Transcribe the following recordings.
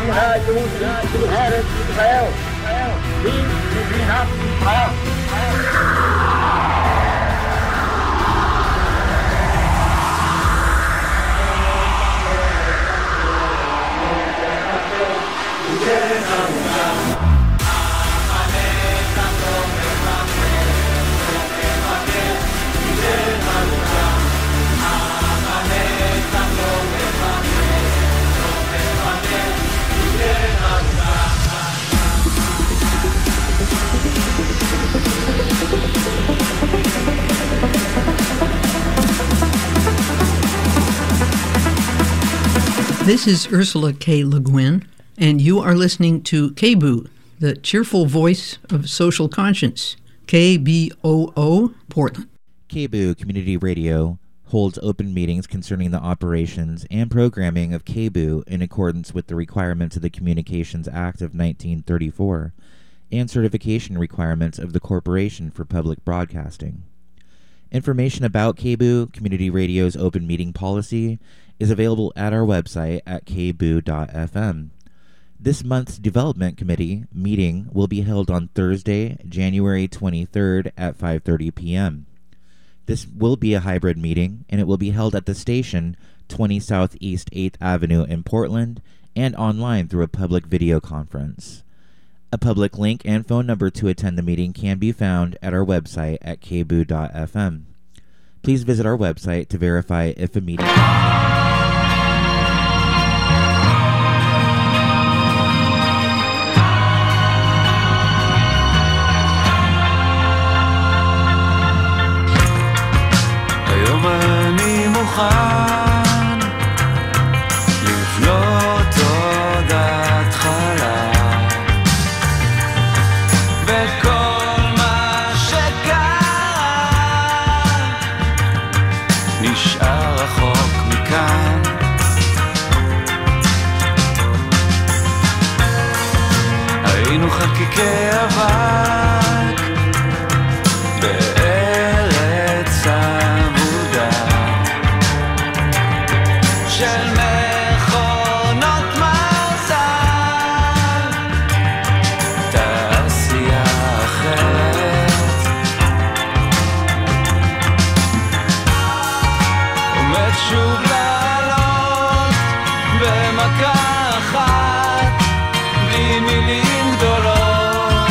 במדינה יהודית בארץ ישראל, במדינת ישראל. This is Ursula K. Le Guin, and you are listening to KBOO, the cheerful voice of social conscience, KBOO, Portland. KBOO Community Radio holds open meetings concerning the operations and programming of KBOO in accordance with the requirements of the Communications Act of 1934 and certification requirements of the Corporation for Public Broadcasting. Information about KBOO Community Radio's open meeting policy is available at our website at kboo.fm. This month's Development Committee meeting will be held on Thursday, January 23rd at 5:30 p.m. This will be a hybrid meeting, and it will be held at the station 20 Southeast 8th Avenue in Portland and online through a public video conference. A public link and phone number to attend the meeting can be found at our website at kboo.fm. Please visit our website to verify if a meeting... היום אני מוכן לבנות עוד התחלה וכל מה שקרה נשאר רחוק מכאן היינו חלקיקי אבק בארץ עבודה של מכונות מזל תעשייה אחרת עומד שוב לעלות במכה אחת בלי מילים גדולות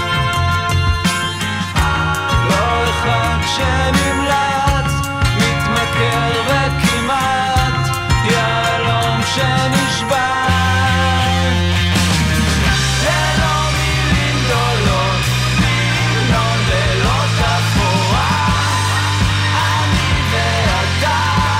לא אחד שנמלץ מתמכר וכמעט יהלום שנשבע ללא מילים גדולות למנון ללא תפאורה אני ואתה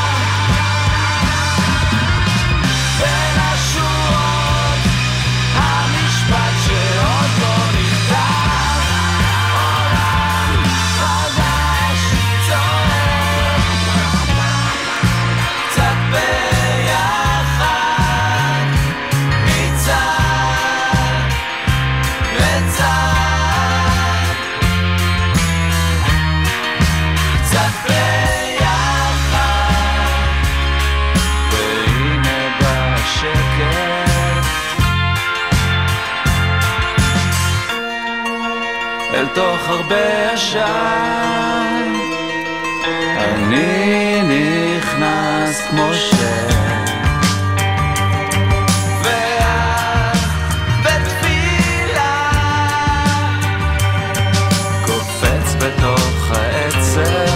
בין השורות המשפט שעוד לא נכתב עולם חדש צועק קצת ביחד מצד לצד קצת ביחד והנה בשקט אל תוך הרבה עשן אני נכנס כמו ואת בתפילה קופץ בתוך העצר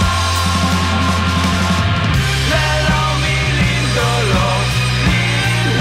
ללא מילים גדולות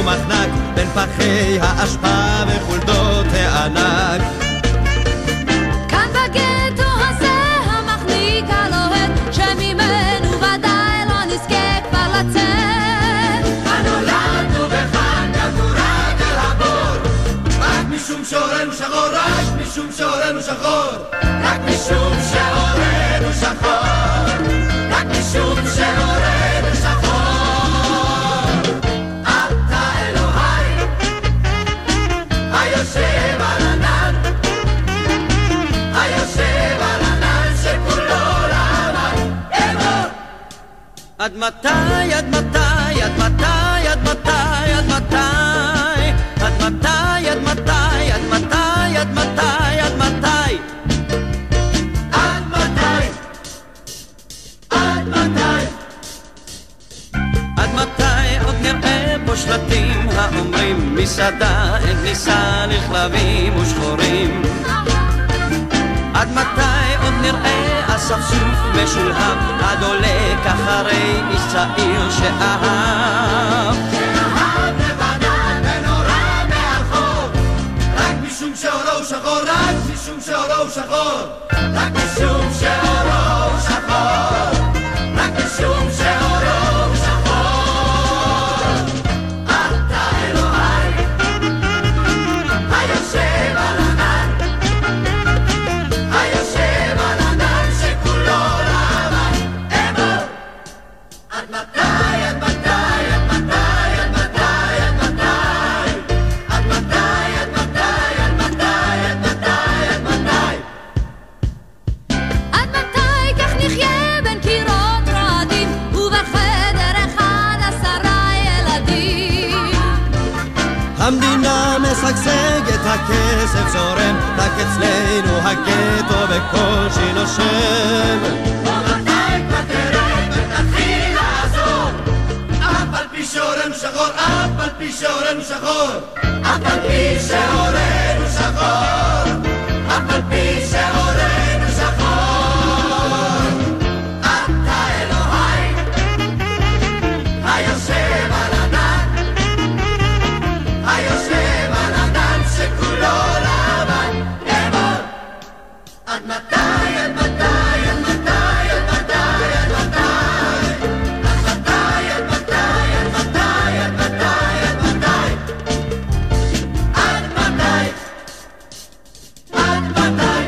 ומחנק בין פחי האשפה וחולדות הענק. כאן בגטו הזה המחניק הלוהט שממנו ודאי לא נזכה כבר לצאת. כאן נולדנו וכאן גבורה אל הבור, רק משום שאורנו שחור, רק משום שאורנו שחור, רק משום שאורנו שחור, רק משום שאורנו שחור. אתה אלוהי היושב על ענן, היושב על ענן שכולו לבן אמור. עד מתי, עד מתי, עד מתי, עד מתי, עד מתי, עד מתי, עד מתי, עד מתי, עד מתי, עד מתי, עד מתי, עד מתי, עד מתי עוד נראה פה שלטים האומרים מסעדה אין כניסה לכלבים ושחורים. עד מתי עוד נראה אספסוף משולהב הדולק אחרי איש צעיר שאהב, שאהב לבנה ונורא מאחור, רק משום שאורו שחור, רק משום שאורו שחור, רק משום שאורו שחור, רק משום שאורו שחור. אתה אלוהי היושב על ענן, היושב על ענן שכולו לבן אמור. עד מתי, עד מתי, עד מתי, עד מתי, עד מתי, עד מתי, עד מתי, עד מתי, עד מתי, עד מתי, עד מתי כך נחיה בין קירות רועדים ובחדר אחד 10 ילדים. המדינה משגשגת, הכסף זורם, רק אצלנו הגטו בקושי נושם. ומתי כבר תרד ותתחיל לעזור, אף על פי שאורנו שחור, אף על פי שאורנו שחור, אף על פי שאורנו שחור, אף על פי שאורנו שחור. אתה אלוהי היושב על ענן, היושב על ענן שכולו לבן אמור. עד מתי, עד מתי, עד מתי, עד מתי, עד מתי, עד מתי, עד מתי, עד מתי, עד מתי, עד מתי, עד מתי, עד מתי.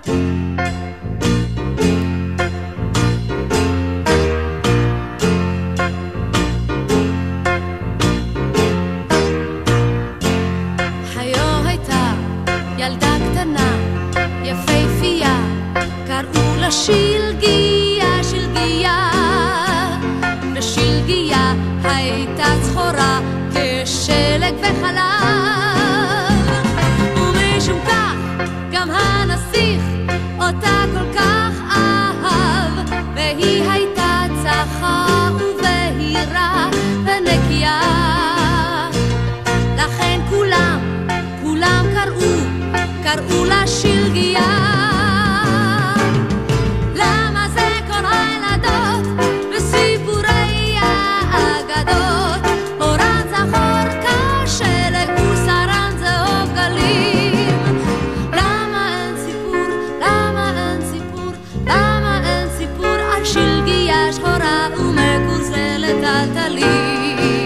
היו הייתה ילדה קטנה יפהפייה, קראו לה שלגיה, שלגיה, ושלגיה הייתה צחורה כשלג וחלב, ומשום כך גם הנסיך אותה כל כך אהב, והיא הייתה צחה ובהירה ונקייה, לכן כולם קראו לה שלגיה. למה זה כל הילדות בסיפורי האגדות, אורן זכור כשלג ושרן זהוב גלים? למה אין סיפור, למה אין סיפור, למה אין סיפור על שלגיה שחורה ומקוזלת על טלים?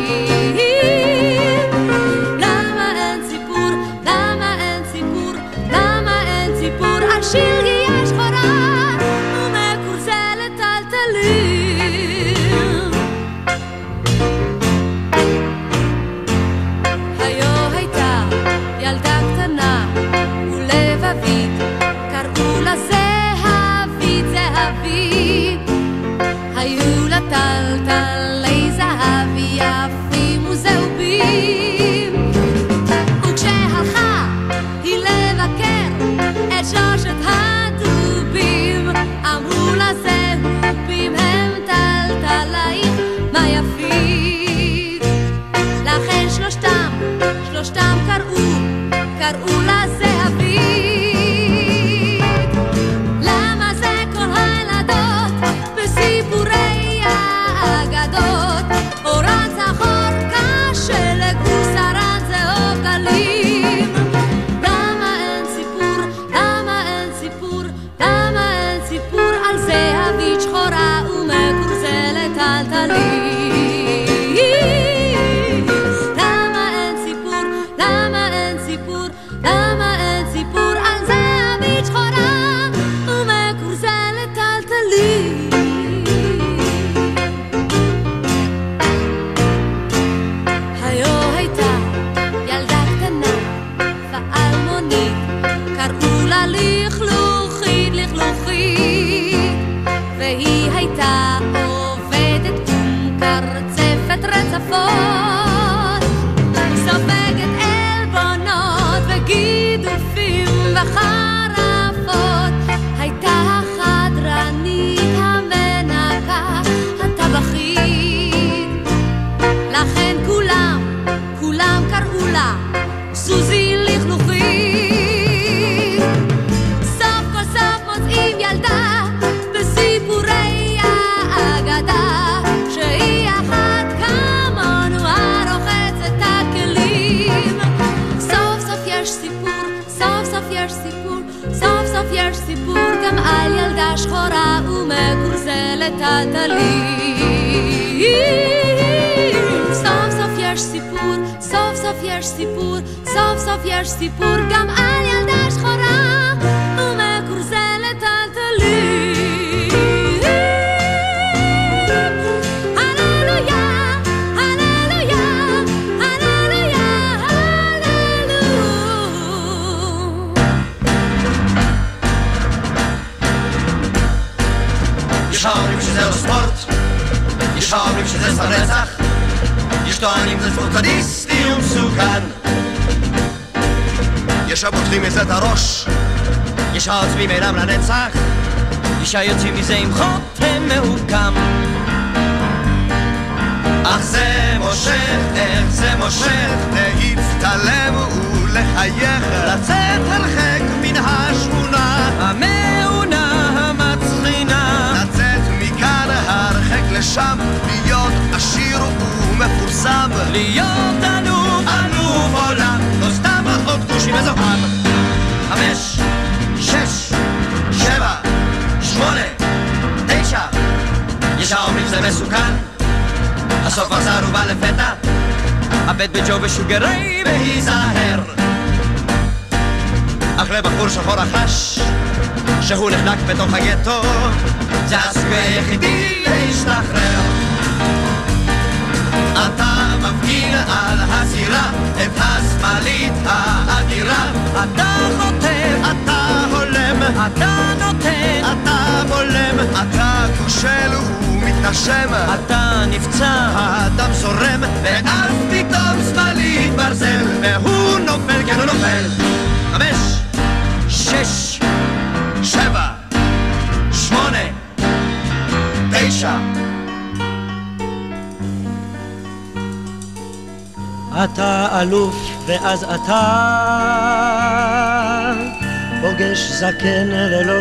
שלגיה שחורה ומקוזלת על טלים. היו הייתה ילדה קטנה ולבבית, קראו לה זהבית, זהבית, היו לה טלטלי זהב יפים וזהובים, וכשהלכה היא לבקר את שלושת הדובים, אמרו לה זהובים הם טלטלייך מה יפית, לכן שלושתם קראו לה זהבית. למה זה כל הילדות בסיפורי האגדות, אורן זכור כשלג ושרן סיפור? למה אין סיפור על זהבית שחורה ומקורזלת טלטלית? היו הייתה ילדה קטנה ואלמונית, קראו לה לכלוכית, לכלוכית, והיא הייתה עובדת קרצפת רצפות, סופגת עלבונות וגידופים וחרפות. הייתה החדרנית, המנקה, הטבחית, לכן כולם קראו לה סוזי לכלוכית. סוף כל סוף מוצאים ילדה בסיפורי האגדה, שהיא אחת כמונו הרוחצת את הכלים. סוף סוף יש סיפור, סוף סוף יש סיפור, סוף סוף יש סיפור גם על ילדה שחורה ומקורזלת טלטלית. סוף סוף יש סיפור, סוף סוף יש סיפור, סוף סוף יש סיפור גם על ילדה שחורה ומקורזלת טלטלית. הללויה, הללויה, הללויה, הללויה. יש האומרים שזה לא ספורט, יש האומרים שזה סתם רצח, יש טוענים זה ספורט סדיסטי ומסוכן, יש הבוטחים מזה את הראש, יש העוצמים אינם לנצח, יש היוצאים מזה עם חותם מהוקם. אך זה מושך, איך זה מושך, להצטלם ולחייך, לצאת הרחק מן השמונה המעונה המצחינה, לצאת מכאן הרחק לשם, להיות עשיר ומפורסם, להיות ענוב עולם, לא סתם עוד גושי מזוהם. 5, 6, 7, 8, 9, יש האומרים זה מסוכן, הסוף חזר ובא לפתע, הבט בג'ו ושוגרי בהיזהר. אך לבחור שחור החש שהוא נחנק בתוך הגטו, זה הסיכוי היחידי להשתחרר. אתה מפגין על הזירה את השמאלית האדירה, אתה חוטף, אתה הולם, אתה נותן, אתה בולם, אתה כושל ומתנשם, אתה נפצע, האדם זורם, ואז פתאום שמאלית ברזל, והוא נופל, כן הוא נופל. 5, 6, 7, 8, 9. אתה אלוף ואז אתה פוגש זקן ללא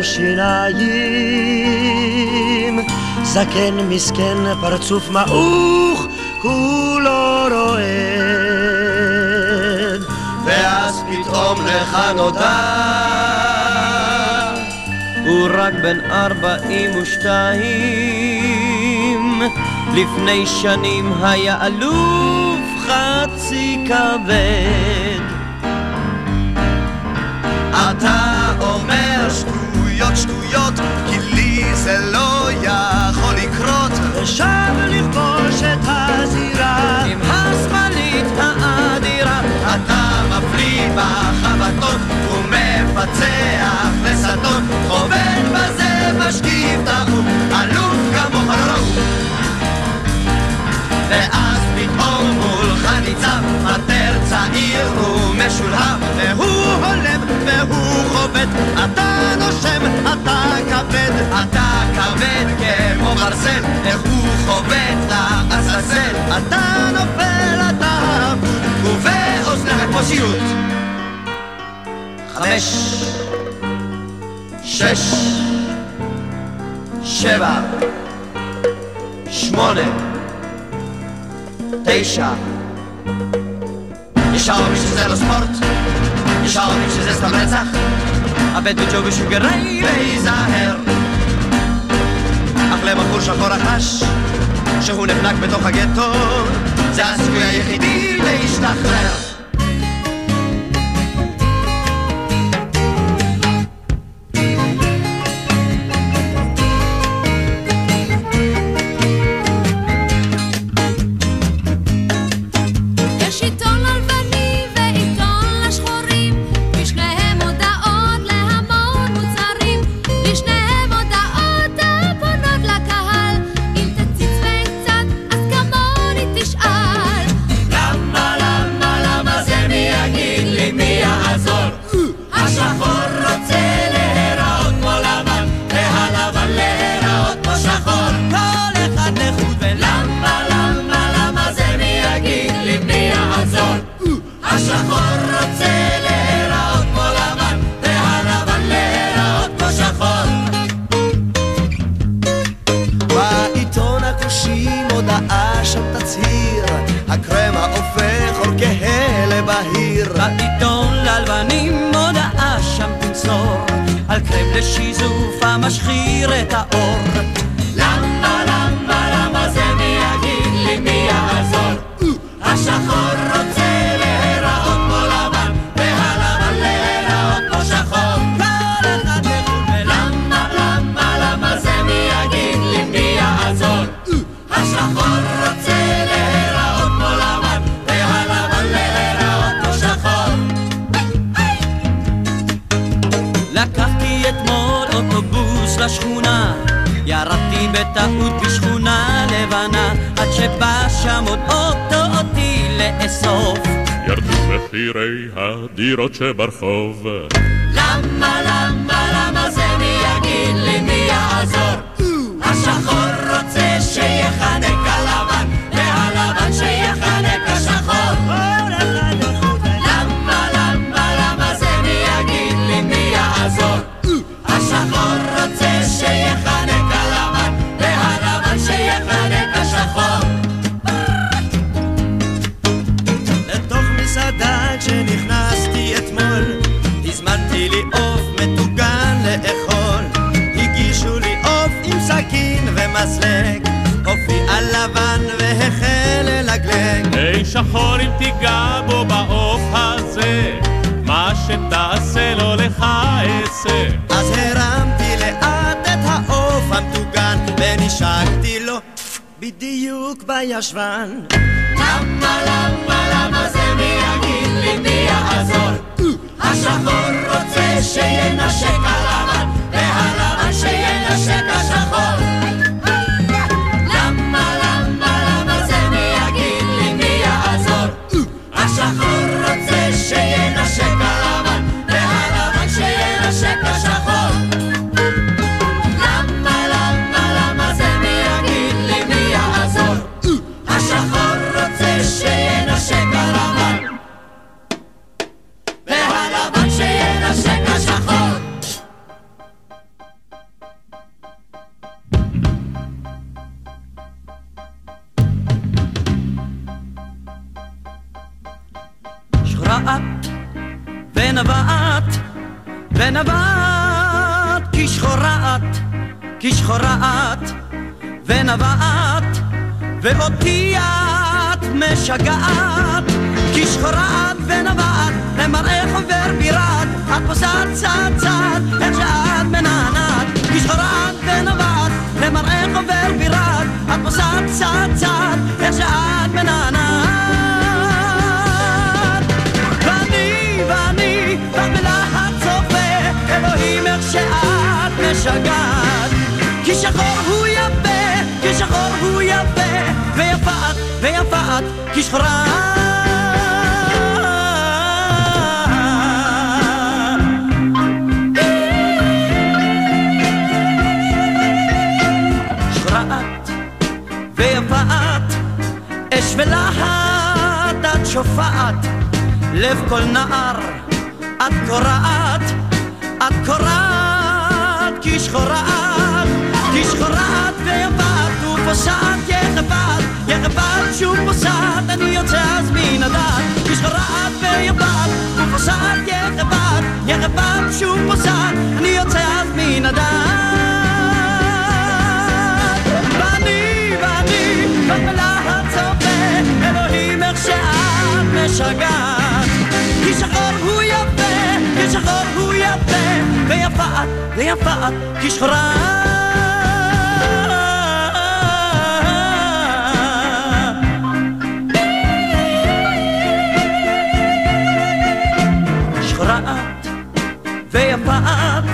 שיניים, זקן מסכן פרצוף מעוך כולו רועד, ואז פתאום לך נודע הוא רק בן 42, לפני שנים היה אלוף חצי כבד. אתה אומר שטויות שטויות, כי לי זה לא יכול לקרות, ושב לכבוש את הזירה עם השמאלית האדירה. אתה מפליא בחבטות ומפצח לסתות, חובן בזה משקיף תחום, אלוף כמוך לא ראו. ואז פתאום מולך ניצב מטר צעיר ומשולהב, והוא הולם והוא חובט, אתה נושם, אתה כבד, אתה כבד כמו ברזל, איך הוא חובט לעזאזל, אתה נופל, אתה אבוד, ובאוזנך כמו סיוט. 5, 6, 7, 8, 9. יש האומרים שזה לא ספורט, יש האומרים שזה סתם רצח, הבט בג'ו ושוגרי להיזהר. אך לבחור שחור החש שהוא נחנק בתוך הגטו, זה הסיכוי היחידי להשתחרר. ללבנים מודעה שם תמסור, על קרם לשיזוף המשחיר את האור. למה, למה, למה זה מי יגיד לי מי יעזור? השחור רוצה להיראות כמו לבן, והלבן להיראות כמו שחור. כל אחד לחוד. למה, למה, למה זה מי יגיד לי מי יעזור? השחור רוצה להיראות כמו לבן, והלבן להיראות כמו שחור. לקחתי אתמול אוטובוס לשכונה, ירדתי בטעות בשכונה לבנה, עד שבא שם עוד אוטו אותי לאסוף. ירדו מחירי הדירות שברחוב. למה, למה, למה זה מי יגיד לי מי יעזור? השחור רוצה שיחנק הלבן, והלבן שיחנק השחור. למה, למה, למה זה מי יגיד לי מי יעזור? השחור רוצה שיחנק הלבן, והלבן שיחנק השחור. לתוך מסעדה כשנכנסתי אתמול, הזמנתי לי עוף מטוגן לאכול. הגישו לי עוף עם סכין ומסלג, עופי על לבן והחל ללגלג. היי שחור אם תיגע בו בעוף הזה, מה שתעשה לו לך אעשה. אז הרמתי לאט את העוף המטוגן ונשקתי לו בדיוק בישבן. למה, למה, למה זה מי יגיד לי מי יעזור? השחור רוצה שינשק הלבן, והלבן שינשק השחור. למה, למה, למה זה מי יגיד לי מי יעזור? השחור רוצה שינשק הלבן, והלבן שינשק השחור. למה, למה, למה זה מי יגיד לי מי יעזור? השחור רוצה שינשק הלבן, והלבן שינשק השחור. שחורעת ונבעת ונבעת, כי שחורעת, כי שחורעת ונבעת, ואותי את משגעת. כי שחורעת ונבעת, למראה חובר בירת, את פוסעת צעד צעד, איך שאת מנענעת. כי שחורעת ונבעת, למראה חובר בירת, את פוסעת צעד צעד, איך שאת מנענעת. ואני בלהט צופה, אלוהים איך שאת משגעת. כי שחור הוא יפה, כי שחור הוא יפה, ויפת, ויפת, כי שחורה. שחורעת ויפת, אש ולהט את שופעת, לב כל נער את קורעת, את קורעת. כי שחורעת, כי שחורעת ויפת, ופוסעת יחפת, יחפת שוב פוסעת, אני יוצא אז מן הדעת. כי שחורעת ויפת, ופוסעת יחפת, יחפת שוב פוסעת, אני יוצא אז מן הדעת. ואני בלהט צופה, אלוהים איך שאת משגעת. כי שחור הוא יפה, כי שחור הוא יפה, ויפת, ויפת, כי שחורה. שחורעת ויפת,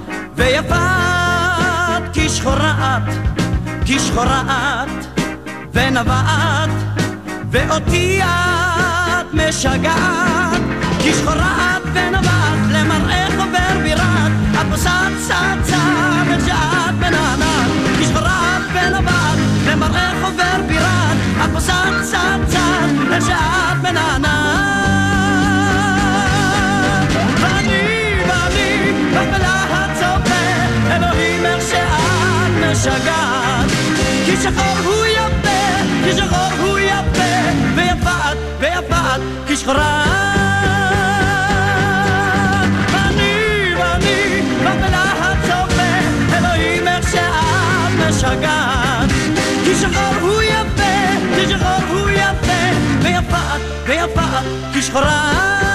ויפת, כי שחורעת, כי שחורעת ונבעת, ואותי את משגעת. כי שחורעת ונבעת, למראה חובר בירת, את פוסעת צעד צעד, איך שאת מנענעת. כי שחורעת ונבעת, למראה חובר בירת, את פוסעת צעד צעד, איך שאת מנענעת. ואני בלהט צופה, אלוהים איך שאת משגעת. כי שחור הוא יפה, כי שחור הוא יפה, ויפת, ויפת, כי שחורה. שחורה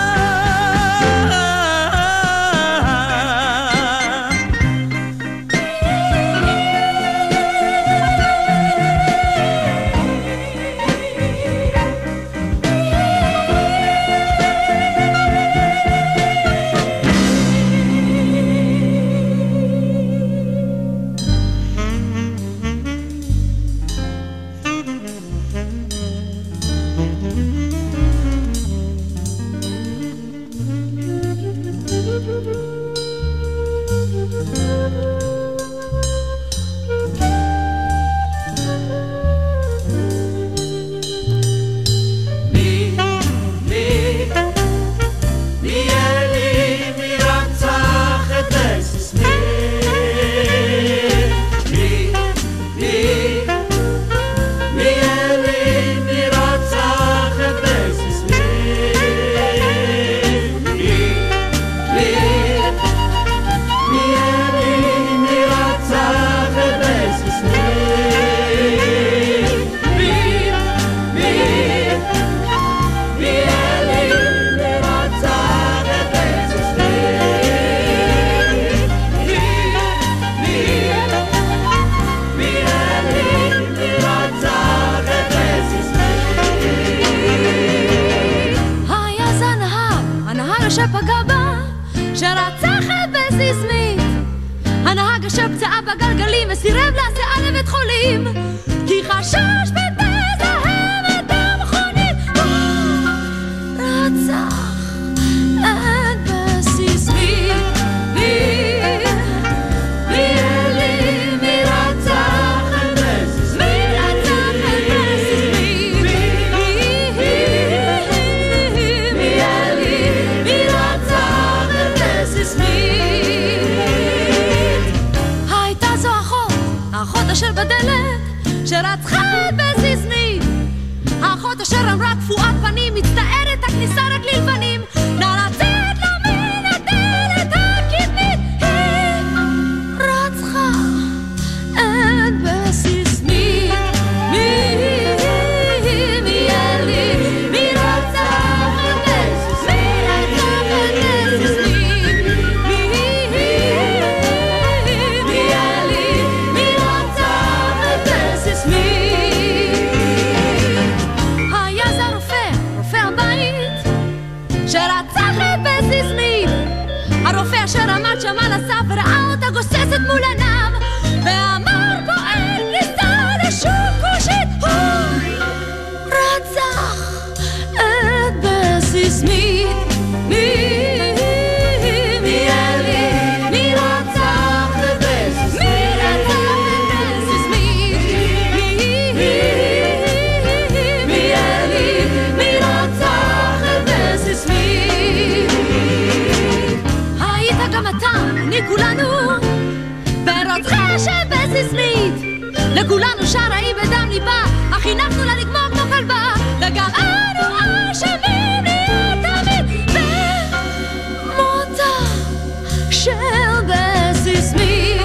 שפגע בה, שרצח את בסיסמית, הנהג שפצעה בגלגלים וסירב להסיעה לבית חולים כי חשש ותזהם את המכונית. רצח את בסיסמית, אשר בדלת שרצחה את בסיסמית, האחות אשר אמרה קפואת פנים מצטערת הכניסה רק ללבנים, נא לצאת לה מן הדלת הקדמית. היא רצחה את בסיסמית. אשר עמד שם על הסף וראה אותה גוססת מול עיניו ואמר פועל כניסה לשוק כושית. הוא רצח את בסיסמית. כולנו ברוצחה שבסיסמית, לכולנו שרעי בדם ליבה, אך הנחנו לה לגמור כמו כלבה, וגם אנו אשמים להיות תמיד במותה של בסיסמית.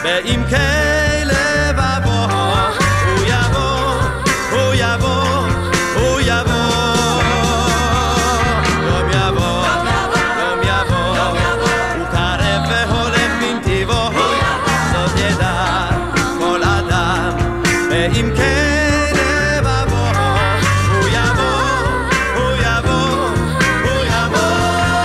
בעמקי לבבו הוא יבוא, הוא יבוא, הוא יבוא, יום יבוא, יום יבוא, הוא קרב והולך בנתיבו, זאת ידע כל אדם. בעמקי לבבו הוא יבוא, הוא יבוא, הוא יבוא,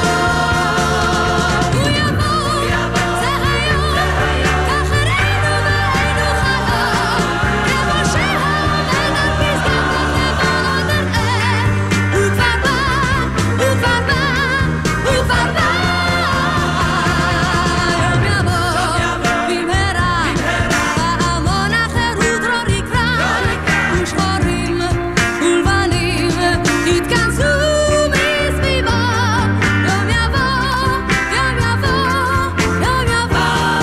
הוא יבוא, זה היום, כך ראינו והיינו חלום, כמו שהעולם נרגיז גם ככה בוא נראה, הוא כבר בא, הוא כבר בא, הוא כבר בא, יום יבוא, במהרה, פעמון החירות לא יקרא, ושחורים ולבנים יתכנסו מסביבו, יום יבוא, יום יבוא, יום יבוא,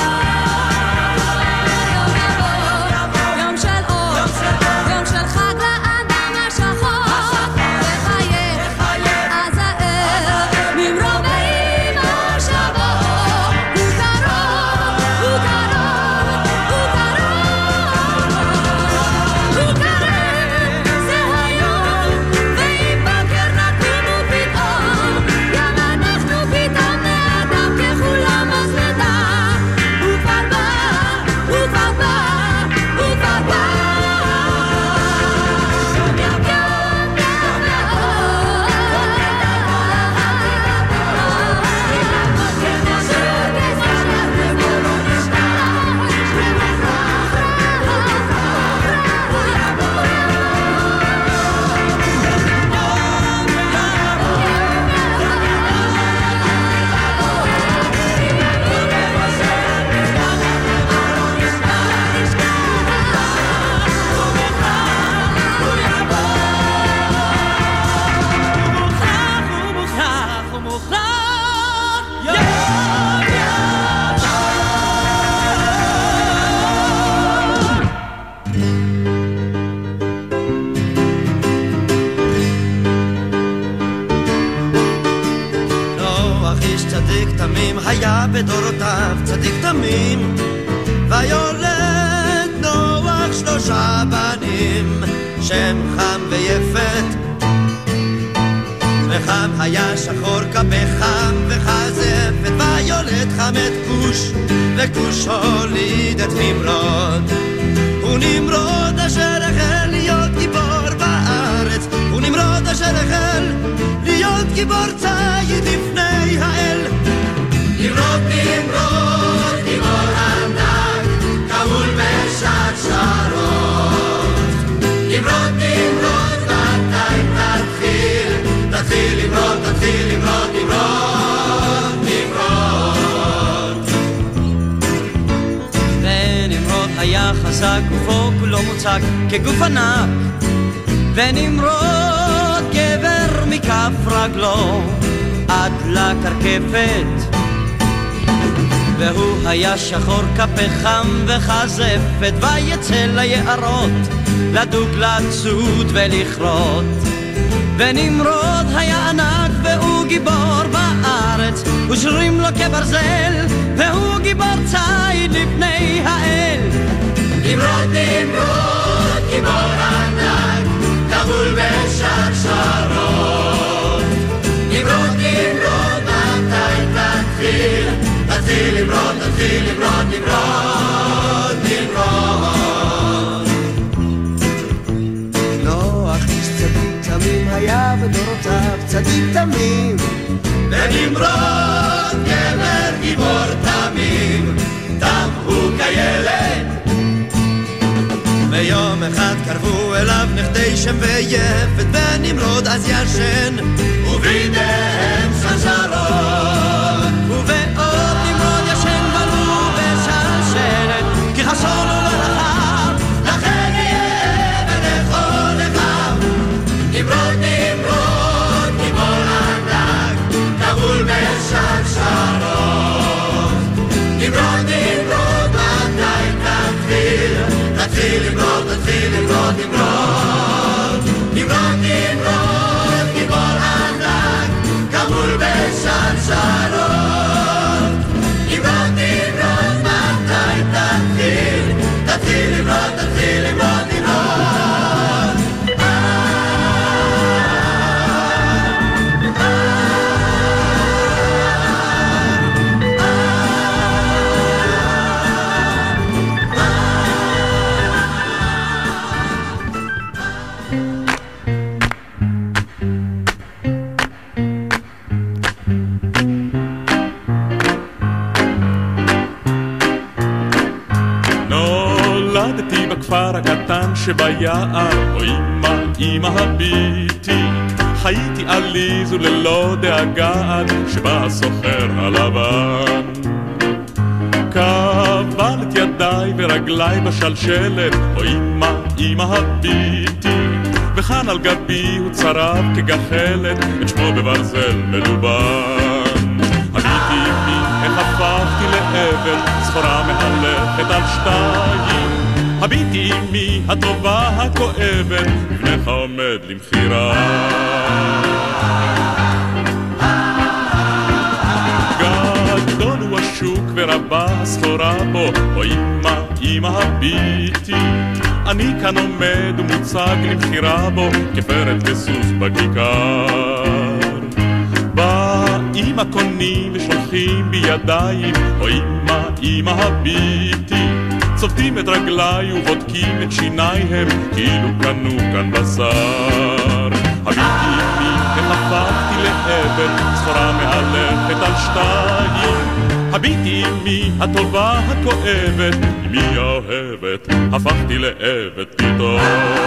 יום של אור, יום של חג לאדם השחור, לחייך אז האל ממרומי משאבו, הוא קרוב, הוא קרוב, הוא קרוב, הוא קרב, זה היום, ואם בוקר נקומו פתאום, גם אנחנו פתאום לאדם ככולם אז נדע, הוא כבר בא, הוא כבר בא, הוא כבר בא, יום נוח איש צדיק תמים היה בדורותיו צדיק תמים, ויולד נוח 3 בנים, שם חם ויפת, וחם היה שחור כפחם וכזפת, ויולד חם את כוש, וכוש הוליד את נמרוד, ונמרוד אשר החל להיות גיבור בארץ, ונמרוד אשר החל להיות גיבור ציד לפני האל. נמרוד נמרוד גיבור ענק, כבול בשרשרות, נמרוד נמרוד מתי תתחיל, תתחיל למרוד, תתחיל למרוד, נמרוד נמרוד. ונמרוד היה חזק, גופו כולו מוצק כגוף ענק, ונמרוד גבר מכף רגלו עד לקרקפת, והוא היה שחור כפחם וכזפת, ויצא ליערות לדוג לצוד ולכרות, ונמרוד היה ענק והוא גיבור בארץ, ושרים לו כברזל והוא גיבור ציד לפני האל. נמרוד נמרוד גיבור ענק, כבול בשרשרות, נמרוד נמרוד מתי תתחיל, תתחיל למרוד, תתחיל למרוד, נמרוד נמרוד. נוח איש צדיק תמים היה בדורותיו צדיק תמים, ונמרוד גבר גיבור תמים, תם הוא כילד. ויום אחד קרבו אליו נכדי שם ויפת, ונמרוד אז ישן ובידיהם סנסרות, ובעוד נמרוד ישן בלו בשלשלת, כי חסון הוא לא רחב, לכן יהיה עבד לכל אחיו. נמרוד נמרוד גיבור ענק, כבול בשרשרות, נמרוד נמרוד מתי תתחיל, תתחיל למרוד, תתחיל למרוד, נמרוד נמרוד נמרוד גיבור ענק, כבול בשרשרות, נמרוד נמרוד מתי תתחיל, נולדתי בכפר הקטן שביער, או אמא, אמא הביטי, חייתי עליז וללא דאגה עד שבא הסוחר הלבן. קבל את ידיי ורגליי בשלשלת, או אמא, אמא הביטי, וכאן על גבי הוא צרב כגחלת את שמו בברזל מלובן. הביטי אמי איך הפכתי לעבר, סחורה מהלכת על שתיים. הביטי אמי הטובה הכואבת, מבנך עומד למחירה. גדול הוא השוק ורבה הסחורה בו, או אמא, אמא הביטי, אני כאן עומד ומוצג למחירה בו כפרד וסוס בכיכר. באים הקונים ושולחים בידיים, או אמא, אמא הביטי, צובטים את רגליי ובודקים את שיניים כאילו קנו כאן בשר. הביטי אמי איך הפכתי לעבד, סחורה מהלכת על שתיים. הביטי אמי הטובה הכואבת, אמי האוהבת, הפכתי לעבד פתאום.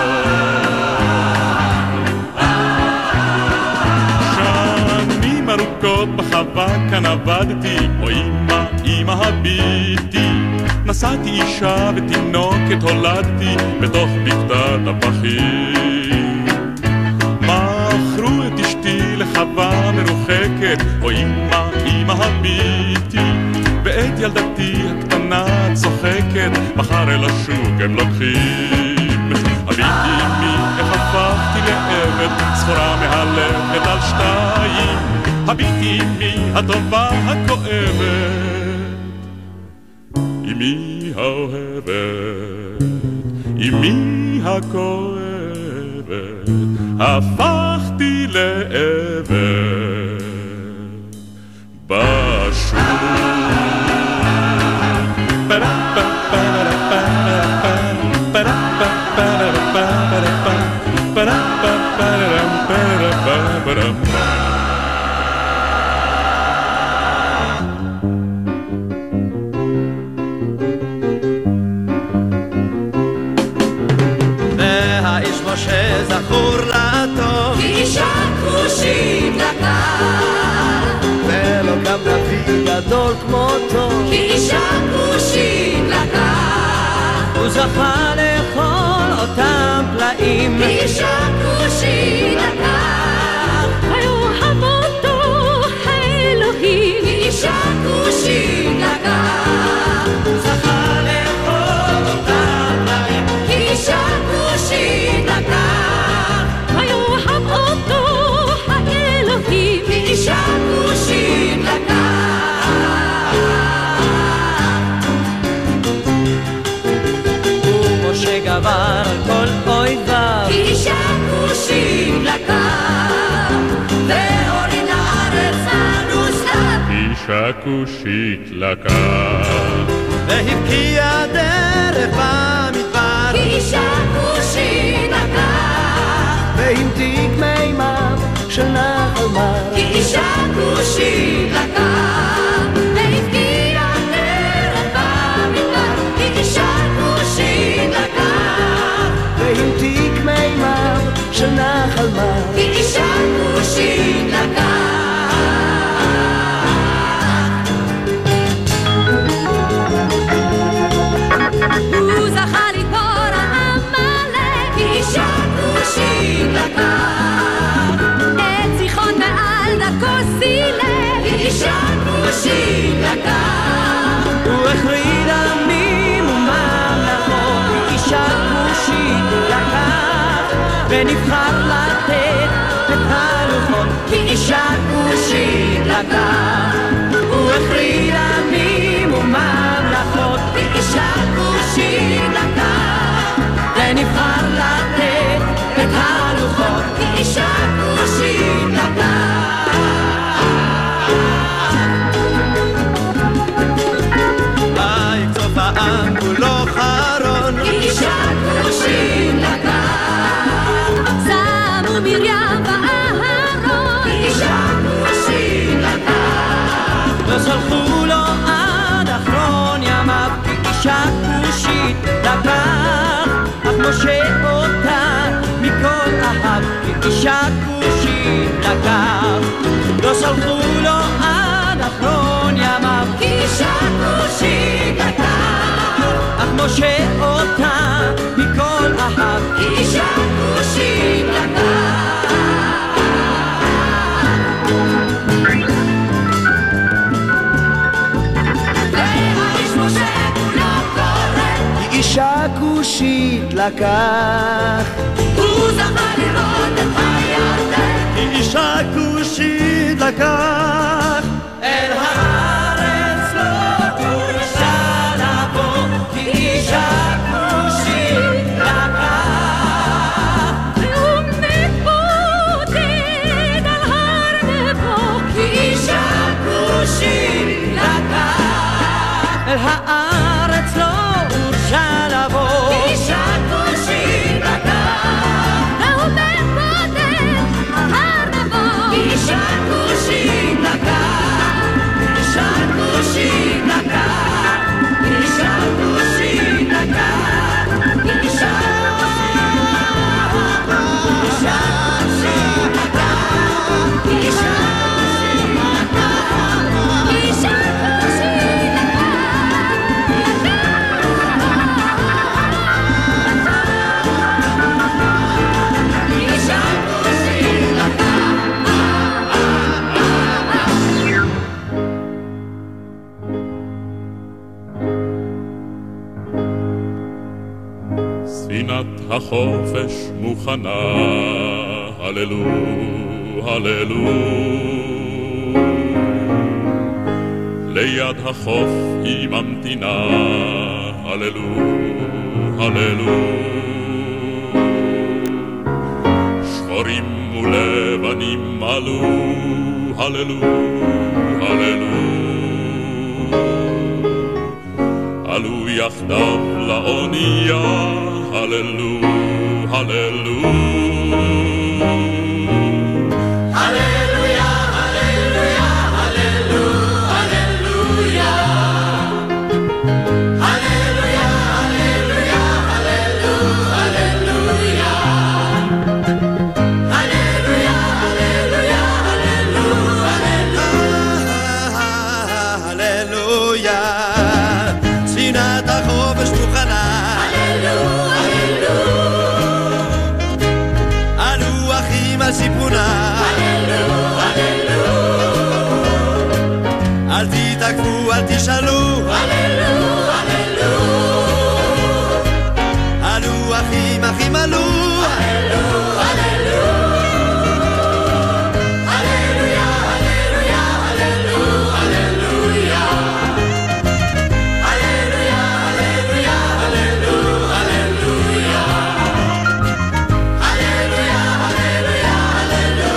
שנים ארוכות בחווה כאן עבדתי, או אמא, אמא הביטי, נשאתי אישה ותינוקת הולדתי בתוך בקתת הפחים. מכרו את אשתי לחווה מרוחקת, או אמא, אמא הביטי, ואת ילדתי הקטנה צוחקת, מחר אל השוק הם לוקחים. הביטי אמי איך הפכתי לעבד, סחורה מהלכת על שתיים. הביטי אמי הטובה הכואבת, אמי האוהבת, אמי הכואבת, הפכתי לעבד בשוק. והאיש משה זכור לטוב, אישה כושית לקר, ולא גם נביא גדול כמותו, אישה כושית לקר, הוא זכה לכל אותם פלאים, אישה כושית לקר, ויאהב אותו האלוהים, אישה כושית לקר, זכה לכל אותם פלאים, אישה כושית לקר, ויאהב אותו האלוהים, אישה כושית לקר, ומשה גבר על כל אויביו, אישה כושית לקר, והוריד לארץ הנוסף, אישה כושית לקר, והבקיע דרך במדבר, אישה כושית לקר, והמתיק מימיו של נחל מר, אישה כושית לקר, והבקיע דרך במדבר, אישה כושית לקר, והמתיק מימיו של נחל מר, אישה כושית לקר. הוא זכה לתפור עמלק, אישה כושית לקר, את זיכרון מעל דרכו סילק, אישה כושית לקר, הוא החריד עמים וממלכות, אישה כושית לקח, ונבחר לתת את הלוחות, אישה כושית לקח, הוא החריד עמים וממלכות, אישה כושית לקח, ונבחר לתת את הלוחות, אישה כושית לקר, ויקצוף העם כולו חרון, אישה כושית לקר, שמו מרים ואהרון, אישה כושית לקר, אישה כושית לקח, לא סלחו לו עד אחרון ימיו. אישה כושית לקח, אך משה אותה מכל אהב. אישה כושית לקח. והאיש משה כולו קורא, אישה כושית לקח, הוא זכה לראות את הירדן. אישה כושית לקח, אל הארץ לא הורשה לבוא, כי אישה כושית לקח. והוא מתבודד על הר נבו, כי אישה כושית לקח. אל הארץ לא הורשה לבוא, אישה כושית לקח. והוא מתבודד על הר נבו, אישה כושית לקח. אישה כושית לקח. אישה כושית לקח. אישה ספינת החופש מוכנה, הללו, הללו. ליד החוף היא ממתינה, הללו, הללו. שחורים ולבנים עלו, הללו, הללו. עלו יחדיו לאונייה, הללו, הללו. הללויה, הללויה, הללו, הללויה. הללויה, הללויה, הללו, הללויה. הללויה, הללויה, הללו, הללויה. ספינת החופש מוכנה, הללו, הללו. עלו אחים על סיפונה, הללו, הללו. אל תתעכבו, אל תשאלו, הללו, הללו. עלו אחים, אחים עלו, הללו, הללו. הללויה, הללויה, הללו, הללויה. הללויה, הללויה, הללו, הללויה. הללויה, הללויה, הללו,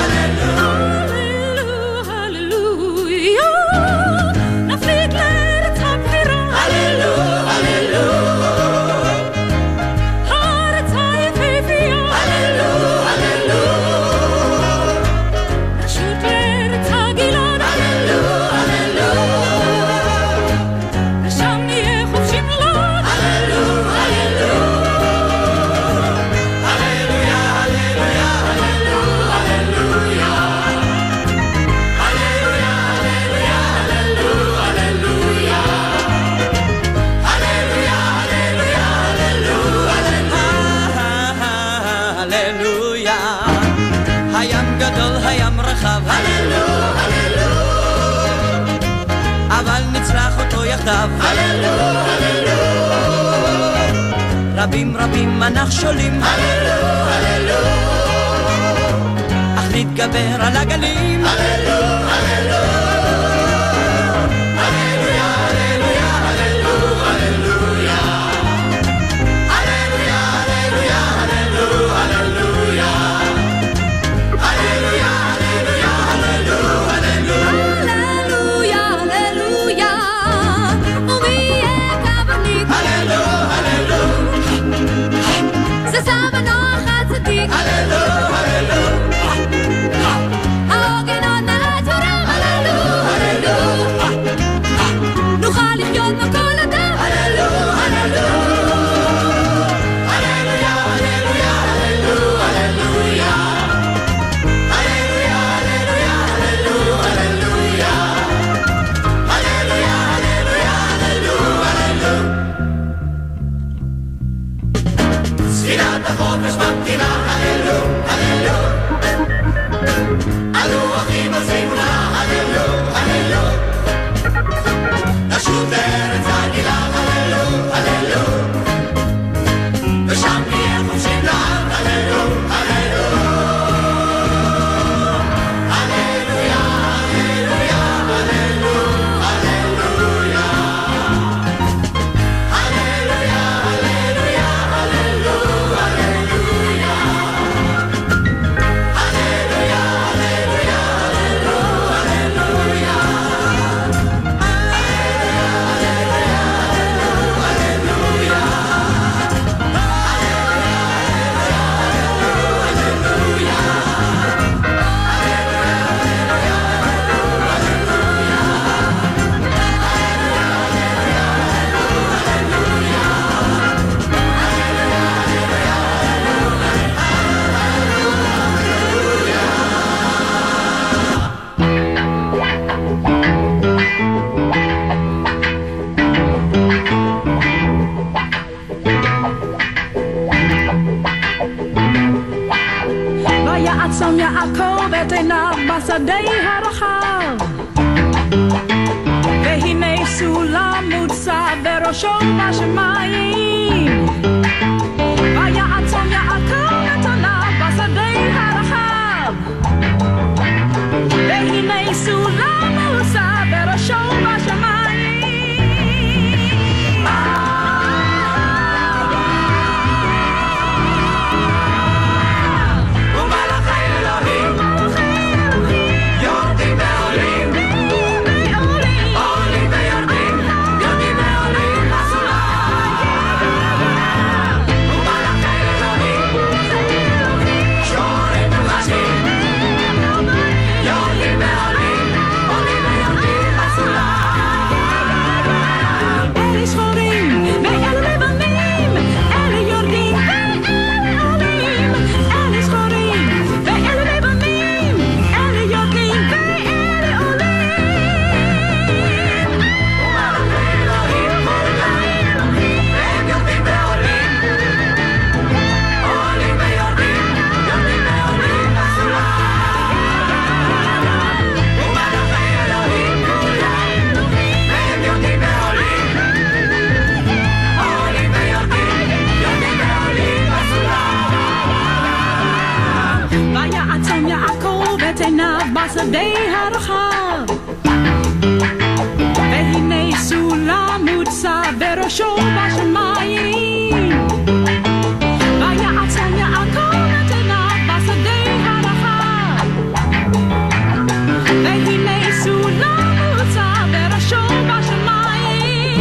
הללויה. נפליג לארץ הבחירה, הללו, הללו. הארץ היפהפייה, הללו, הללו. נשוט לארץ הגלעד, הללו, הללו. ושם נהיה חופשים לעד. הללו, הללו. הללויה, הללויה, הללו, הללויה. הללויה, הללויה, הללו, הללויה. הללויה, הללויה, הללו, הללויה. הים גדול, הים רחב, הללו, הללו. אבל נצלח אותו יחדיו. הללו, הללו. רבים רבים הנחשולים, הללו, הללו. אך נתגבר על הגלים. הללו, הללו. הללויה, הללויה, הללו, הללויה. הללויה, הללויה, הללו, הללויה. הללויה, הללויה, הללו, הללויה. הללויה, הללויה. ומי יהיה קברניט? הללו, הללו. זה סבא נוח הצדיק. הללו, הללו. העוגן עוד נעץ ורם. הללו, יעצום יעקב את עיניו בשדה הרחב והנה סולם מוצב בראשו בשמיים ויעצום יעקב את עיניו בשדה הרחב והנה סולם מוצב בראשו בשמיים בשדה הרחב והנה סולם מוצב בראשו בשמיים ויעצום יעקב את עיניו בשדה הרחב והנה סולם מוצב בראשו בשמיים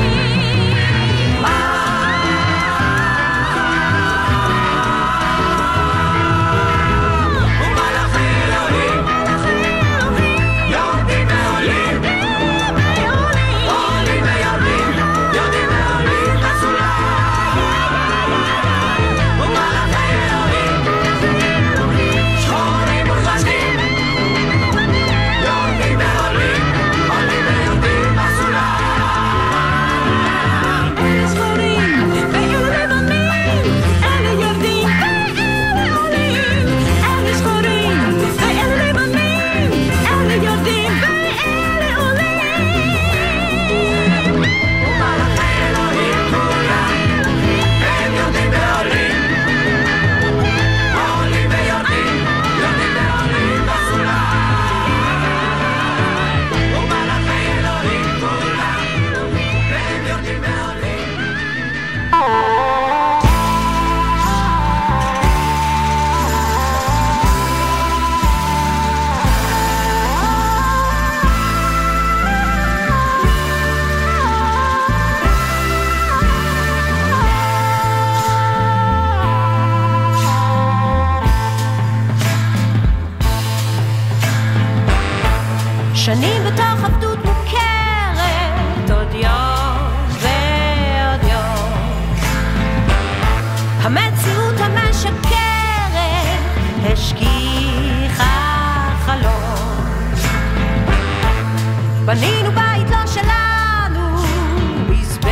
שנים בתוך עבדות מוכרת עוד יום ועוד יום המציאות המשקרת השכיחה חלום בנינו בית לא שלנו מזבח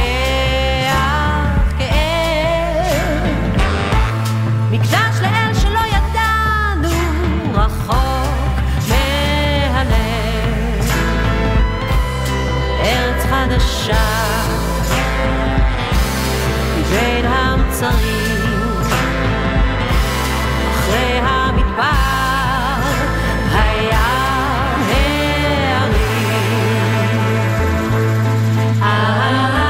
כאב מקדש לאל שלא ידענו רחוק מהלב ארץ חדשה בין המצרים אחרי המדבר הים הערים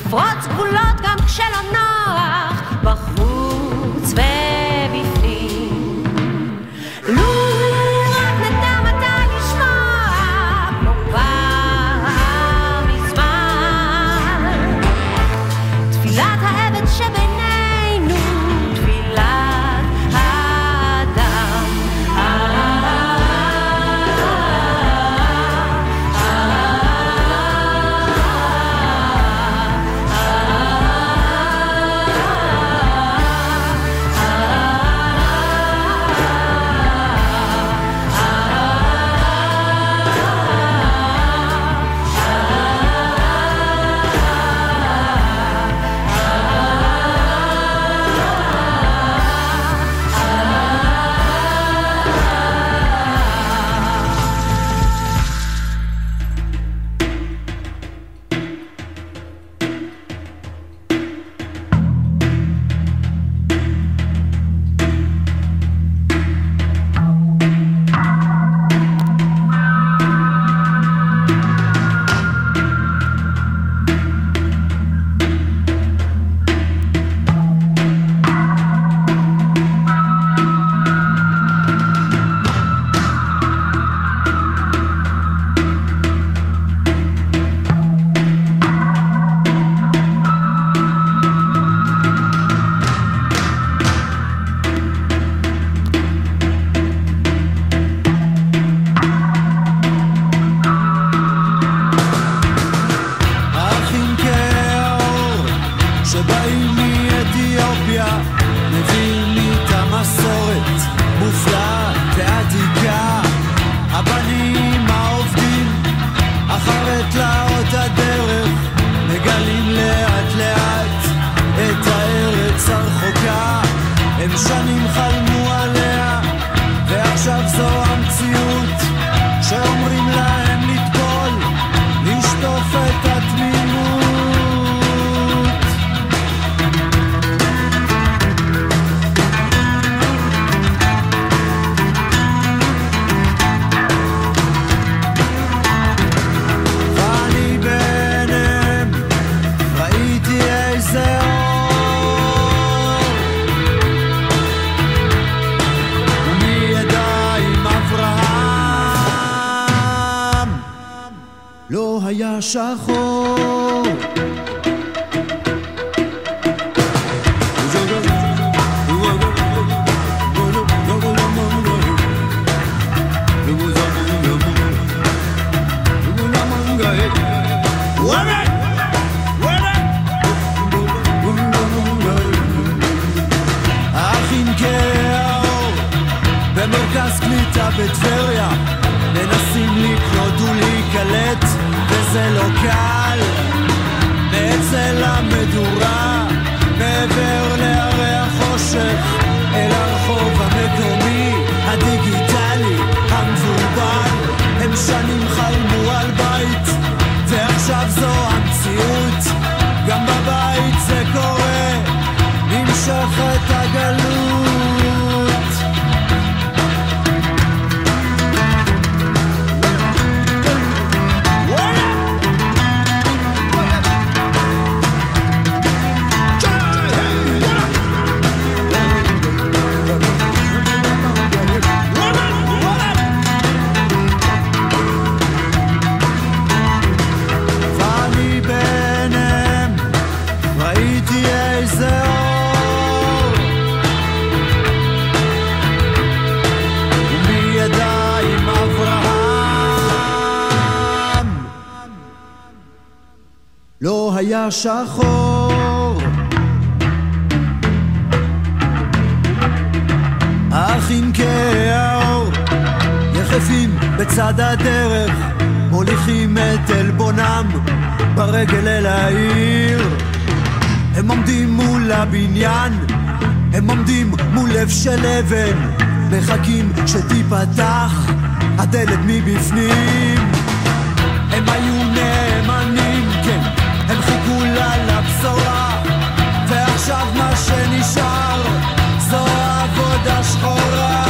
לפרוץ גבולות גם כשלא נוח, בחוץ ובפנים. לו רק נדע מתי לשמוע כמו פעם מזמן, תפילת העבד שבינינו, תפילת האדם. שחור אחים כאור במרכז קליטה בטבריה מנסים לקנות ולהיקלט וזה לא קל מאצל המדורה מעבר להרי החושך אל הרחוב המקומי הדיגיטלי המבולבל. הם שנים חלמו על בית ועכשיו זו המציאות, גם בבית זה קורה, נמשכת הגלות. לא היה שחור האחים כאור יחפים בצד הדרך מוליכים את אלבונם ברגל אל העיר. הם עומדים מול הבניין, הם עומדים מול לב של אבן, מחכים שתיפתח הדלת מבפנים. הם היו נאמנים, כן, הם חיכו לה לבשורה, ועכשיו מה שנשאר זו עבודה שחורה.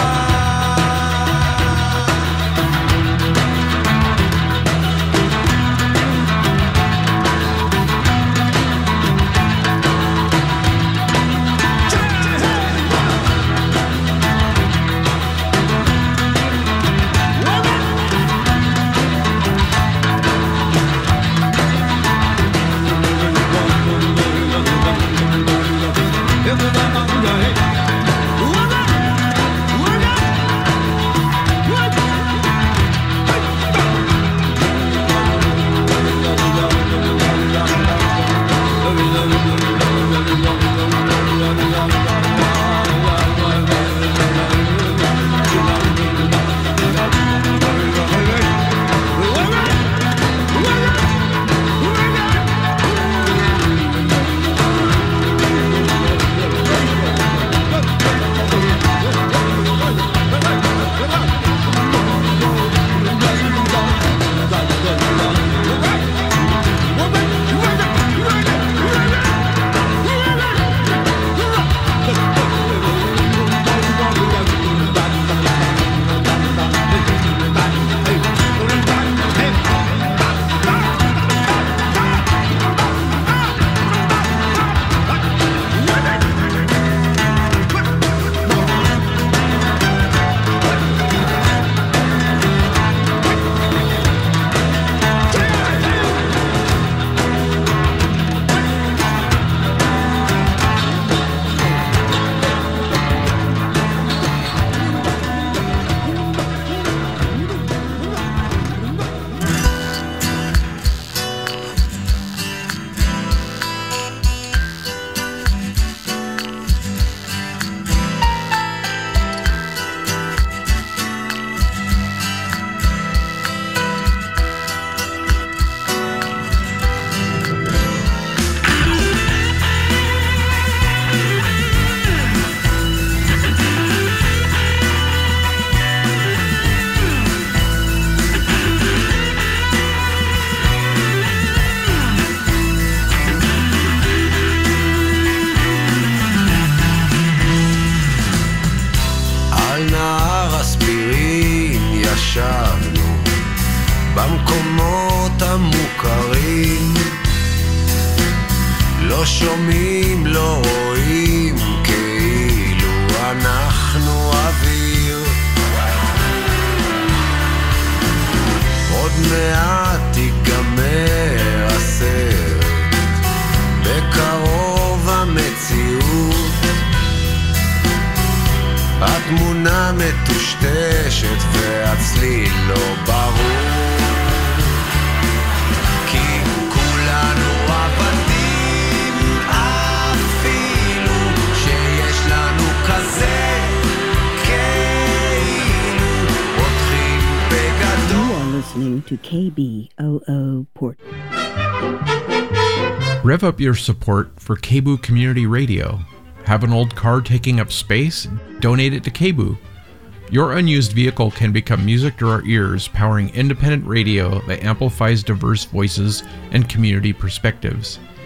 דברים, לא שומעים, לא רואים, כאילו אנחנו אוויר. עוד מעט ייגמר הסרט, בקרוב המציאות, התמונה מטושטשת והצליל לא ברור, כי כולנו עבדים, אפילו שיש לנו כזה כאילו פותחים בגדול. You are listening to KBOO Portland. Rev up your support for KBOO Community Radio. Have an old car taking up space? Donate it to KBOO. Your unused vehicle can become music to our ears, powering independent radio that amplifies diverse voices and community perspectives.